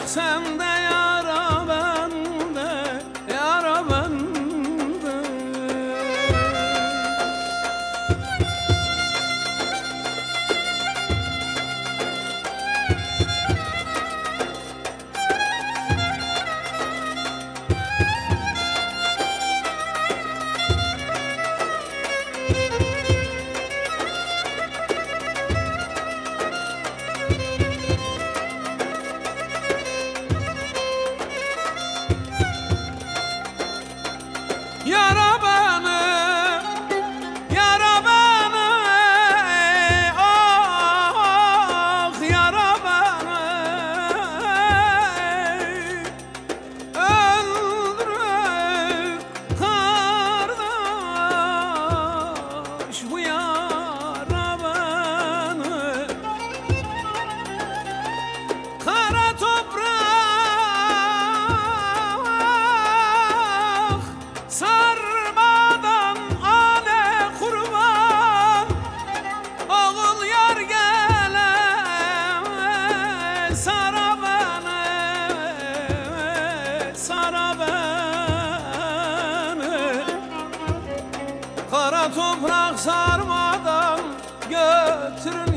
sen de yara bende, yara bende. Yara beni, yara beni, ah yara beni, öldürür kardeş bu yara beni. Kara toprak sarmadan ane kurban, oğul yar gele sara beni, sara beni. Kara toprak sarmadan götürün